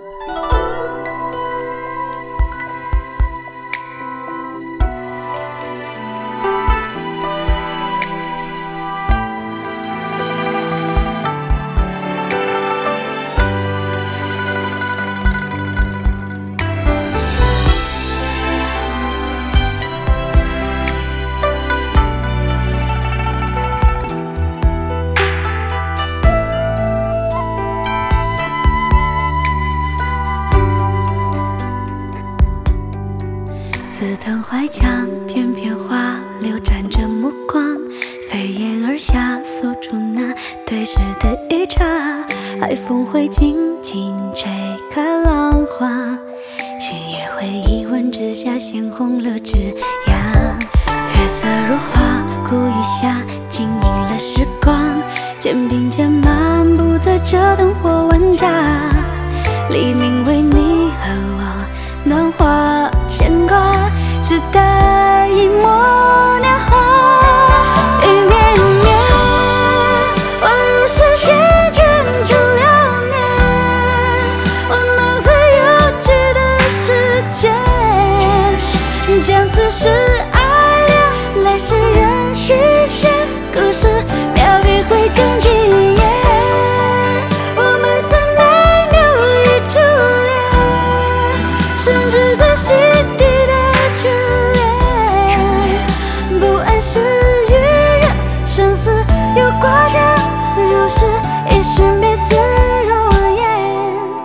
自藤怀墙，片片花流转着目光，飞檐而下，锁住那对视的一刹。海风会静静吹开浪花，星夜会一吻之下，鲜红了枝桠。月色如花，故意下，经营了时光，肩并肩漫步在这灯火万家，黎明为你和我暖化牵挂，只待一抹年华。雨绵绵，宛如是缱绻着流年，我们会幼稚的时间，将此时爱恋来世人续写，故事描笔会更惊艳。我们算每秒已驻恋，甚至在心底的眷恋，不谙世与人，生死又挂牵，如是一瞬彼此容颜。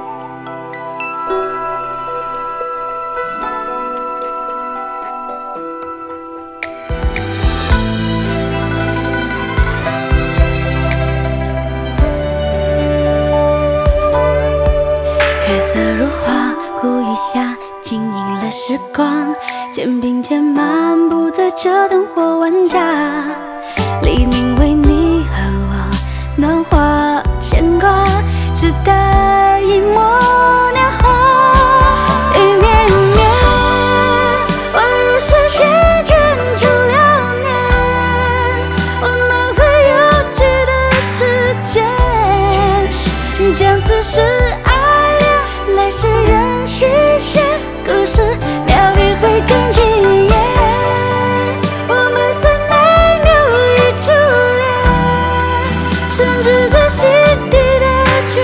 月色如花，故意下，经营了时光，肩并肩漫步在这灯火万家，黎明为你和我暖化牵挂，只待一抹年华。雨绵绵，宛如是缱绻着流年，我们会幼稚的时间，将此时爱恋来世人续写，故事描笔会更惊艳。我们算每秒已驻恋，甚至在心底的眷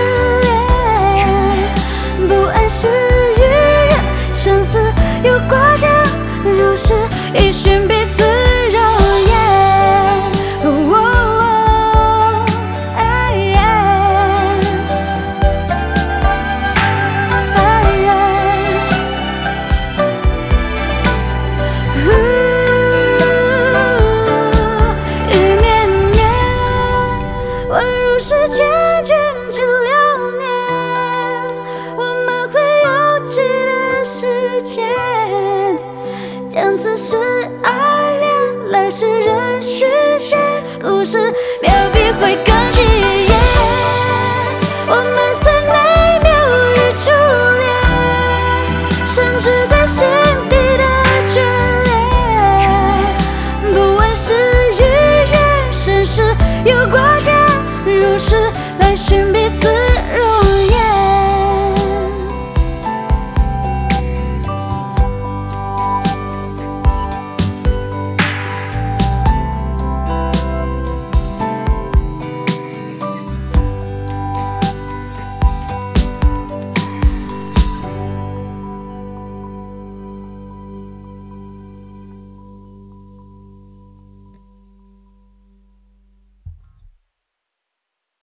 恋，不谙世与人，生死又挂牵，如是一瞬彼此容颜。雨绵绵，宛如是缱绻着流年，我们会幼稚的时间，将此时爱恋来世人续写，故事描笔会更惊艳。我们算每秒已驻恋，甚至在心底的眷恋，不谙世与人，生死又挂牵，如是来寻彼此